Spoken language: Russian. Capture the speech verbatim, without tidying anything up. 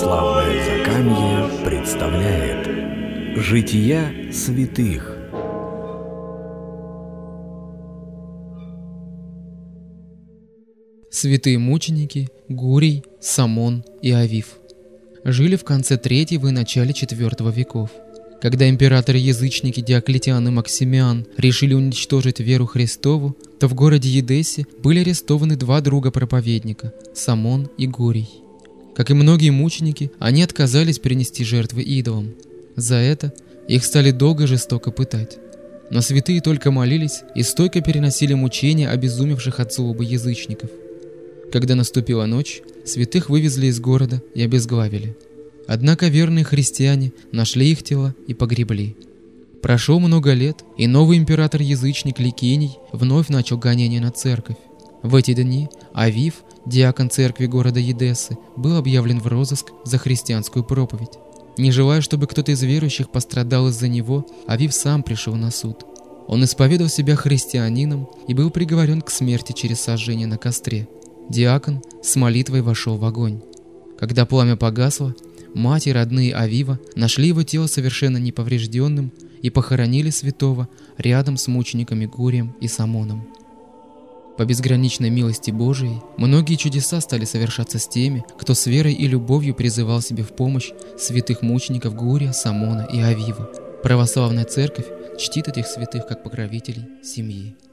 Православное Закамье представляет Жития святых. Святые мученики Гурий, Самон и Авив жили в конце третьего и начале четвертого веков. Когда императоры-язычники Диоклетиан и Максимиан решили уничтожить веру Христову, то в городе Едессе были арестованы два друга-проповедника – Самон и Гурий. Как и многие мученики, они отказались принести жертвы идолам. За это их стали долго и жестоко пытать. Но святые только молились и стойко переносили мучения обезумевших от злобы язычников. Когда наступила ночь, святых вывезли из города и обезглавили. Однако верные христиане нашли их тела и погребли. Прошло много лет, и новый император-язычник Ликиний вновь начал гонение на церковь. В эти дни Авив, диакон церкви города Едессы, был объявлен в розыск за христианскую проповедь. Не желая, чтобы кто-то из верующих пострадал из-за него, Авив сам пришел на суд. Он исповедовал себя христианином и был приговорен к смерти через сожжение на костре. Диакон с молитвой вошел в огонь. Когда пламя погасло, мать и родные Авива нашли его тело совершенно неповрежденным и похоронили святого рядом с мучениками Гурием и Самоном. По безграничной милости Божией многие чудеса стали совершаться с теми, кто с верой и любовью призывал себе в помощь святых мучеников Гурия, Самона и Авива. Православная церковь чтит этих святых как покровителей семьи.